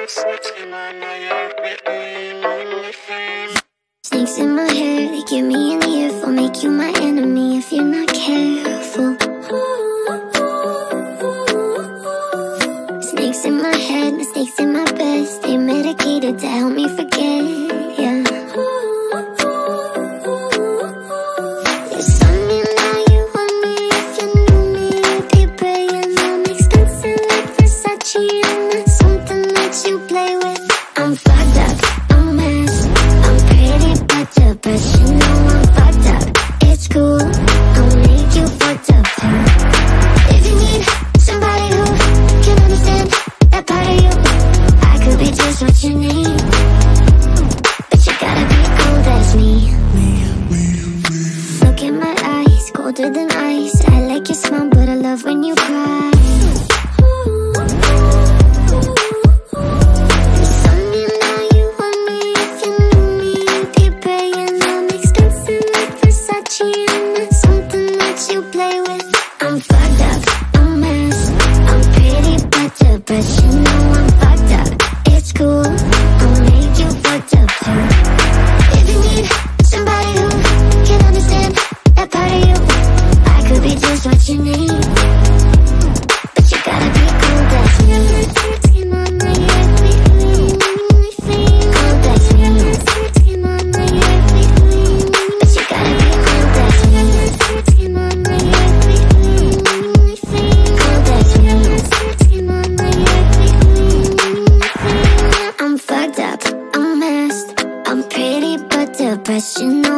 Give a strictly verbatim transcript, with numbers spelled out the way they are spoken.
Snakes in my hair, they give me an earful. Make you my enemy if you're not careful. Snakes in my head, mistakes in my bed. Stay medicated to help me forget, yeah. You saw me now, you want me. If you knew me, you'd be praying. I'm expensive like Versace, I'm not something that you play with. I'm fucked up, I'm messed. I'm pretty but depressed, you know I'm fucked up. It's cool, I'll make you fucked up too. If you need somebody who can understand that part of you, I could be just what you need, but you gotta be cold as me. Look in my eyes, colder than ice. I like your smile, but I love when you cry. You saw me now, you want me. If you knew me, you'd be praying. I'm expensive like Versace, I'm not something that you play with. I'm fucked up, I'm messed. I'm pretty but depressed, you know I'm fucked up. It's cool, I'll make you fucked up too. If you need somebody who can understand that part of you, I could be just what you need, but you gotta be cold as me. Skin on my ear, we clean, we clean. Cold as me. Skin on my ear, we clean, but you gotta be cold as me. Skin on my ear, we clean, we clean. Cold as me. Skin on my ear, we clean, we clean. I'm fucked up, I'm messed. I'm pretty but depressed, you know